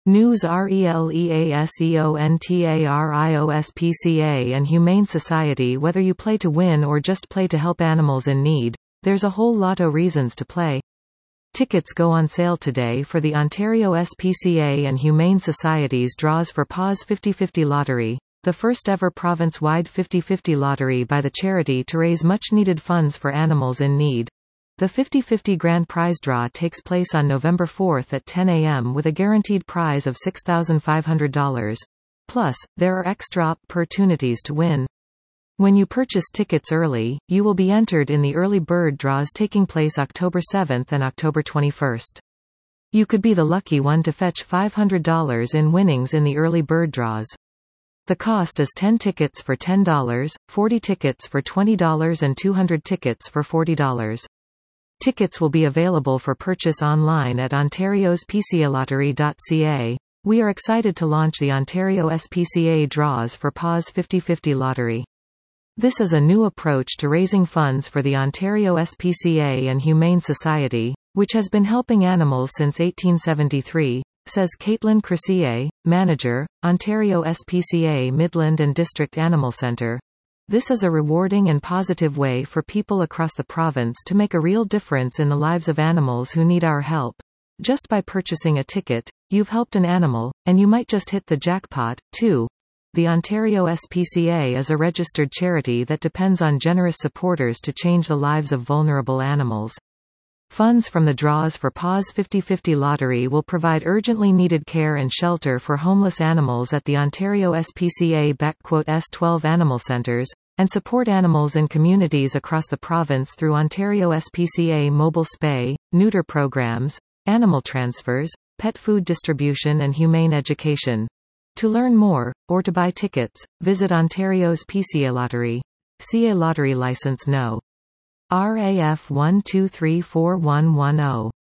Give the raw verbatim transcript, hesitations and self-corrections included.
News RELEASEONTARIOSPCA and Humane Society. Whether you play to win or just play to help animals in need, there's a whole lot of reasons to play. Tickets go on sale today for the Ontario S P C A and Humane Society's draws for Paws fifty fifty Lottery, the first ever province-wide fifty fifty lottery by the charity to raise much-needed funds for animals in need. The fifty fifty grand prize draw takes place on November fourth at ten a m with a guaranteed prize of six thousand five hundred dollars. Plus, there are extra opportunities to win. When you purchase tickets early, you will be entered in the early bird draws taking place October seventh and October twenty-first. You could be the lucky one to fetch five hundred dollars in winnings in the early bird draws. The cost is ten tickets for ten dollars, forty tickets for twenty dollars and two hundred tickets for forty dollars. Tickets will be available for purchase online at ontarios p c a lottery dot c a. We are excited to launch the Ontario S P C A draws for Paws fifty fifty Lottery. This is a new approach to raising funds for the Ontario S P C A and Humane Society, which has been helping animals since eighteen seventy-three, says Caitlin Cressier, Manager, Ontario S P C A Midland and District Animal Centre. This is a rewarding and positive way for people across the province to make a real difference in the lives of animals who need our help. Just by purchasing a ticket, you've helped an animal, and you might just hit the jackpot, too. The Ontario S P C A is a registered charity that depends on generous supporters to change the lives of vulnerable animals. Funds from the draws for Paws fifty fifty Lottery will provide urgently needed care and shelter for homeless animals at the Ontario S P C A S twelve animal centres, and support animals in communities across the province through Ontario S P C A mobile spay, neuter programs, animal transfers, pet food distribution and humane education. To learn more, or to buy tickets, visit Ontario's P C A Lottery. C A Lottery License No. R A F one two three four one one zero.